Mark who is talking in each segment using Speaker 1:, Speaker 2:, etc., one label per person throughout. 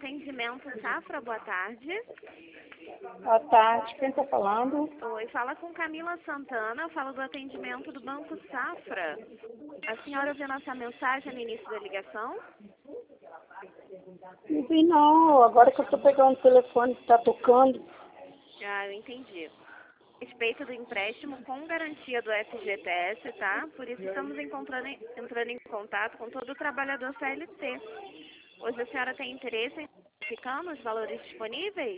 Speaker 1: Atendimento Safra, boa tarde.
Speaker 2: Boa tarde, quem está falando?
Speaker 1: Oi, fala com Camila Santana, eu falo do atendimento do Banco Safra. A senhora viu nossa mensagem no início da ligação?
Speaker 2: Não vi não, agora que eu estou pegando o telefone que está tocando.
Speaker 1: Ah, eu entendi. Respeito do empréstimo com garantia do FGTS, tá? Por isso estamos entrando em contato com todo o trabalhador CLT. Hoje a senhora tem interesse em verificar os valores disponíveis?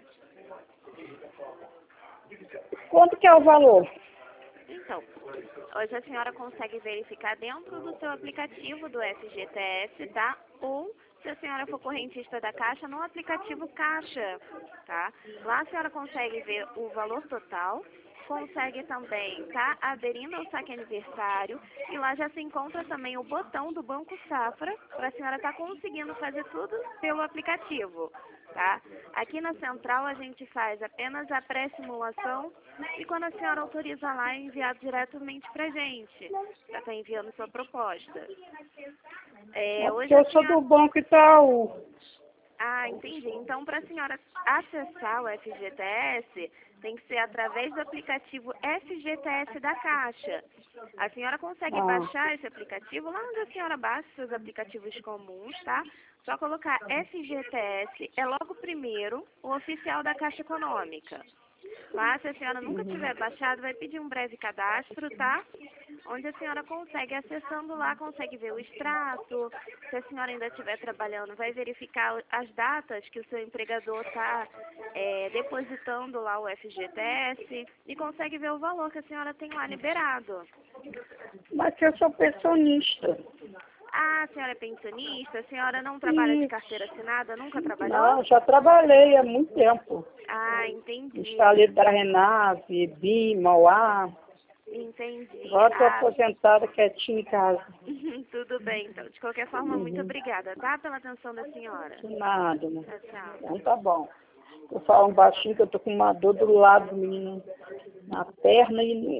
Speaker 2: Quanto que é o valor?
Speaker 1: Então, hoje a senhora consegue verificar dentro do seu aplicativo do FGTS, tá? Ou, se a senhora for correntista da Caixa, no aplicativo Caixa, tá? Lá a senhora consegue ver o valor total, consegue também tá aderindo ao saque aniversário e lá já se encontra também o botão do Banco Safra para a senhora estar conseguindo fazer tudo pelo aplicativo, tá? Aqui na central a gente faz apenas a pré-simulação e quando a senhora autoriza lá é enviado diretamente para a gente, para estar enviando sua proposta.
Speaker 2: Porque eu sou do Banco Itaú.
Speaker 1: Ah, entendi. Então, para a senhora acessar o FGTS, tem que ser através do aplicativo FGTS da Caixa. A senhora consegue baixar esse aplicativo lá onde a senhora baixa seus aplicativos comuns, tá? Só colocar FGTS, é logo primeiro o oficial da Caixa Econômica. Lá, se a senhora nunca tiver baixado, vai pedir um breve cadastro, tá? Onde a senhora consegue, acessando lá, consegue ver o extrato. Se a senhora ainda estiver trabalhando, vai verificar as datas que o seu empregador está depositando lá o FGTS e consegue ver o valor que a senhora tem lá liberado.
Speaker 2: Mas eu sou pensionista.
Speaker 1: Ah, a senhora é pensionista? A senhora não trabalha de carteira assinada? Nunca trabalhou?
Speaker 2: Não, já trabalhei há muito tempo.
Speaker 1: Ah, entendi.
Speaker 2: Estaleiro da Renave, BIM, Mauá.
Speaker 1: Entendi.
Speaker 2: Agora estou aposentada, quietinha em casa.
Speaker 1: Tudo bem, então. De qualquer forma, muito obrigada, tá? Pela atenção da senhora.
Speaker 2: De nada, né?
Speaker 1: Tchau, tchau.
Speaker 2: Então tá bom. Tô falando baixinho que eu tô com uma dor do lado, menino, na perna e